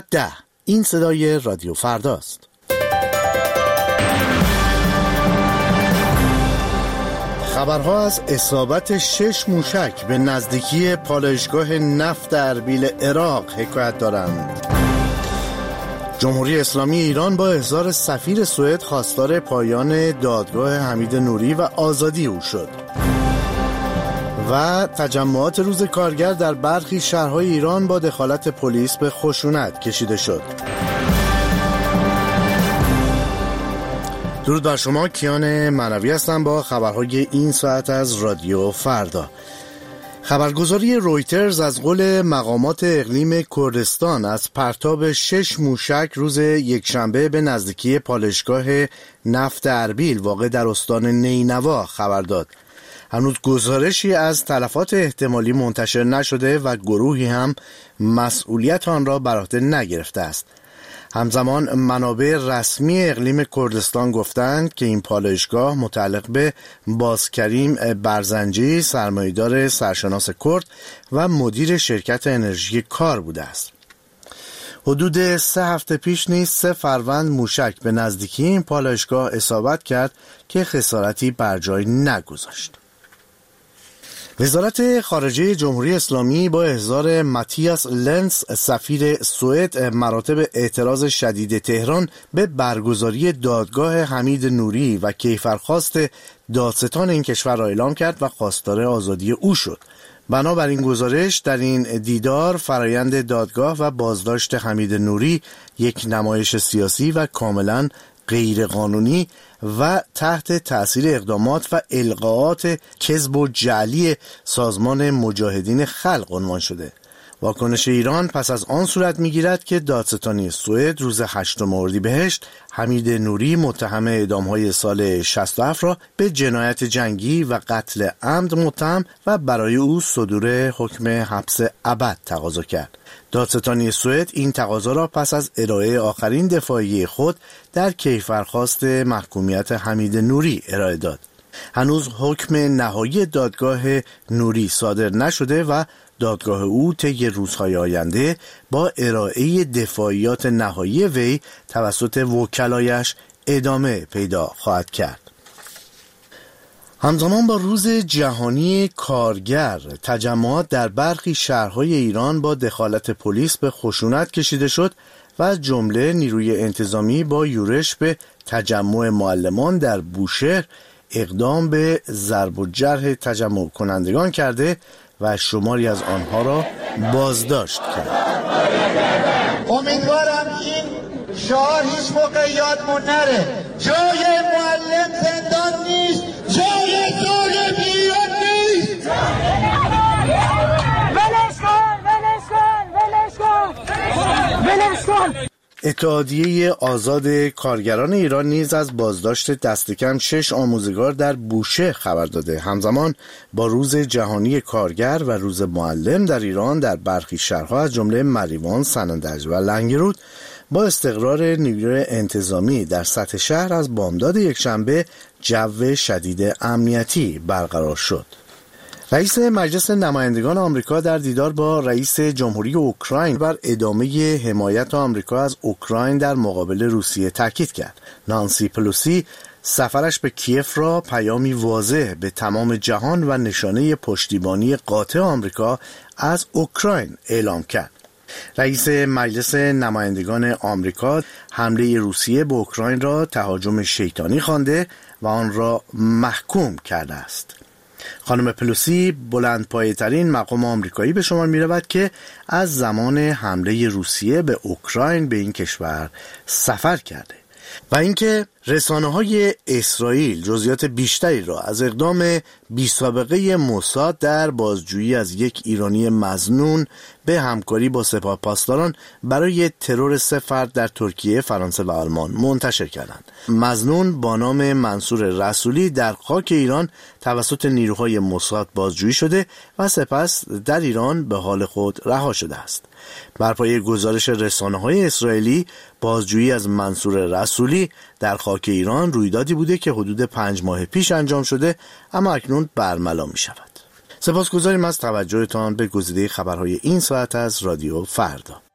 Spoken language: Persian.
10. این صدای رادیو فرداست. خبرها از اصابت 6 موشک به نزدیکی پالایشگاه نفت اربیل عراق حکایت دارند. جمهوری اسلامی ایران با احضار سفیر سوئد خواستار پایان دادگاه حمید نوری و آزادی او شد. و تجمعات روز کارگر در برخی شهرهای ایران با دخالت پلیس به خشونت کشیده شد. درود بر شما، کیان معنوی هستم با خبرهای این ساعت از رادیو فردا. خبرگزاری رویترز از قول مقامات اقلیم کردستان از پرتاب 6 موشک روز یکشنبه به نزدیکی پالایشگاه نفت اربیل واقع در استان نینوا خبر داد. هنوز گزارشی از تلفات احتمالی منتشر نشده و گروهی هم مسئولیت آن را بر عهده نگرفته است. همزمان منابع رسمی اقلیم کردستان گفتند که این پالایشگاه متعلق به بازکریم برزنجی، سرمایه‌دار سرشناس کرد و مدیر شرکت انرژی کار بوده است. حدود 3 هفته پیش نیز 3 فروند موشک به نزدیکی این پالایشگاه اصابت کرد که خسارتی بر جای نگذاشت. وزارت خارجه جمهوری اسلامی با احضار ماتیاس لنس سفیر سوئد مراتب اعتراض شدید تهران به برگزاری دادگاه حمید نوری و کیفرخواست دادستان این کشور را اعلام کرد و خواستار آزادی او شد. بنابراین گزارش در این دیدار فرایند دادگاه و بازداشت حمید نوری یک نمایش سیاسی و کاملا غیرقانونی و تحت تأثیر اقدامات و القاءات کذب و جعلی سازمان مجاهدین خلق عنوان شده. واکنش ایران پس از آن صورت می‌گیرد که دادستانی سوئد روز 8 اردیبهشت حمید نوری متهم اعدام‌های سال 67 را به جنایت جنگی و قتل عمد متهم و برای او صدور حکم حبس ابد تقاضا کرد. دادستانی سوئد این تقاضا را پس از ارائه آخرین دفاعیه خود در کیفرخواست محکومیت حمید نوری ارائه داد. هنوز حکم نهایی دادگاه نوری صادر نشده و دادگاه او طی روزهای آینده با ارائه دفاعیات نهایی وی توسط وکلایش ادامه پیدا خواهد کرد. همزمان با روز جهانی کارگر، تجمعات در برخی شهرهای ایران با دخالت پلیس به خشونت کشیده شد و از جمله نیروی انتظامی با یورش به تجمع معلمان در بوشهر اقدام به ضرب و جرح تجمع کنندگان کرده و شماری از آنها را بازداشت کرد. امیدوارم این شعار هیچ موقع یادمون نره. جای معلم زندان نیست، جای ظالم ایران نیست. ولش کن. اتحادیه آزاد کارگران ایران نیز از بازداشت دست کم 6 آموزگار در بوشهر خبر داده. همزمان با روز جهانی کارگر و روز معلم در ایران در برخی شهرها از جمله مریوان، سنندج و لنگرود با استقرار نیروی انتظامی در سطح شهر از بامداد یکشنبه جو شدید امنیتی برقرار شد. رئیس مجلس نمایندگان آمریکا در دیدار با رئیس جمهوری اوکراین بر ادامه حمایت آمریکا از اوکراین در مقابل روسیه تاکید کرد. نانسی پلوسی سفرش به کیف را پیامی واضح به تمام جهان و نشانه پشتیبانی قاطع آمریکا از اوکراین اعلام کرد. رئیس مجلس نمایندگان آمریکا حمله روسیه به اوکراین را تهاجم شیطانی خوانده و آن را محکوم کرده است. خانم پلوسی بلندپایه‌ترین مقام آمریکایی به شمار می‌رود که از زمان حمله روسیه به اوکراین به این کشور سفر کرده و اینکه رسانه‌های اسرائیل جزئیات بیشتری را از اقدام بی‌سابقه موساد در بازجویی از یک ایرانی مظنون به همکاری با سپاه پاسداران برای ترور 3 فرد در ترکیه، فرانسه و آلمان منتشر کردند. مظنون با نام منصور رسولی در خاک ایران توسط نیروهای موساد بازجویی شده و سپس در ایران به حال خود رها شده است. بر پایه گزارش رسانه‌های اسرائیلی، بازجویی از منصور رسولی در خاک ایران رویدادی بوده که حدود 5 ماه پیش انجام شده اما اکنون برملا می شود. سپاسگزاریم از توجهتان به گزیده خبرهای این ساعت از رادیو فردا.